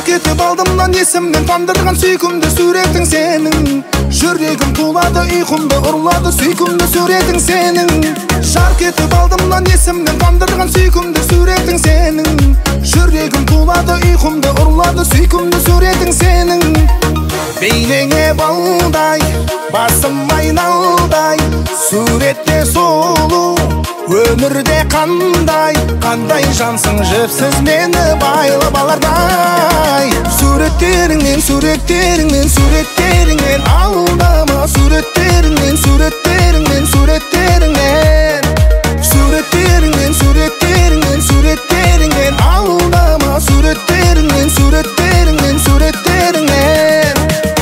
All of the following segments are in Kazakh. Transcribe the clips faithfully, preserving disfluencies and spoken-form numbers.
жарқ етіп алдымнан есімнен тандырған сүйкімді суретің сенің. Жүрегім тулады, ұйқымды ұрлады сүйкімді суретің сенің. Жарқ етіп алдымнан есімнен тандырған сүйкімді суретің сенің. Жүрегім тулады, ұйқымды ұрлады сүйкімді суретің сенің. Бейнеңе балдай, басым айналдай, суретте сұлу, өмірде қандай, қандай жансың жіпсіз мені байлап алардай. Суреттеріңнен, суреттеріңнен, суреттеріңнен алдама, суреттеріңнен, суреттеріңнен, суреттеріңнен. Суреттеріңнен, суреттеріңнен, суреттеріңнен алдама, суреттеріңнен, суреттеріңнен, суреттеріңнен.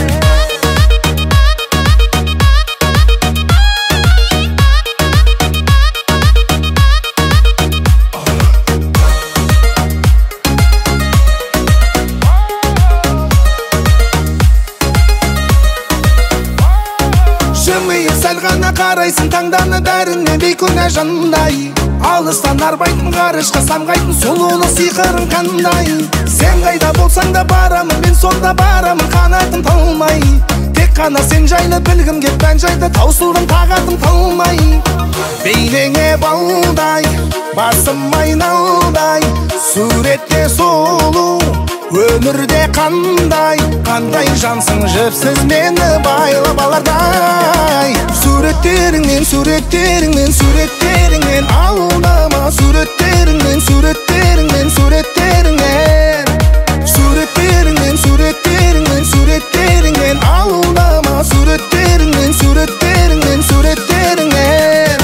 Жымиып сәл ғана қарайсың, таңданы бәріне бейкүнә жандай. Алыстан арбайтын ғарышқа самғайтын сұлулық сиқырың қандай. Сен қайда болсаң да барамын, мен сонда барамын қанатым талмай. Тек қана сен жайлы білгім кеп мән жайды таусылдым тағатым талмай. Бейнеңе балдай, басым айналдай, суретте сұлу, өмірде қандай, қандай жансың жіпсіз мені байлап алардай. Суреттеріңнен, суреттеріңнен, суреттеріңнен алдама, суреттеріңнен, суреттеріңнен, суреттеріңнен. Суреттеріңнен, суреттеріңнен, суреттеріңнен алдама, суреттеріңнен, суреттеріңнен, суреттеріңнен.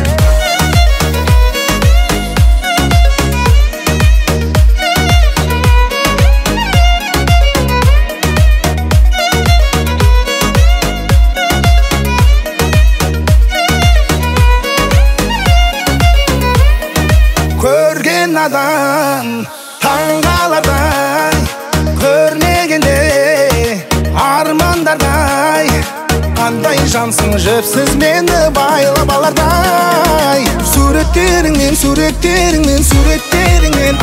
Көрген адам таңғалардай, көрмегенде армандардай, қандай жансың жіпсіз мені байлап алардай. Суреттеріңнен, суреттеріңнен, суреттеріңнен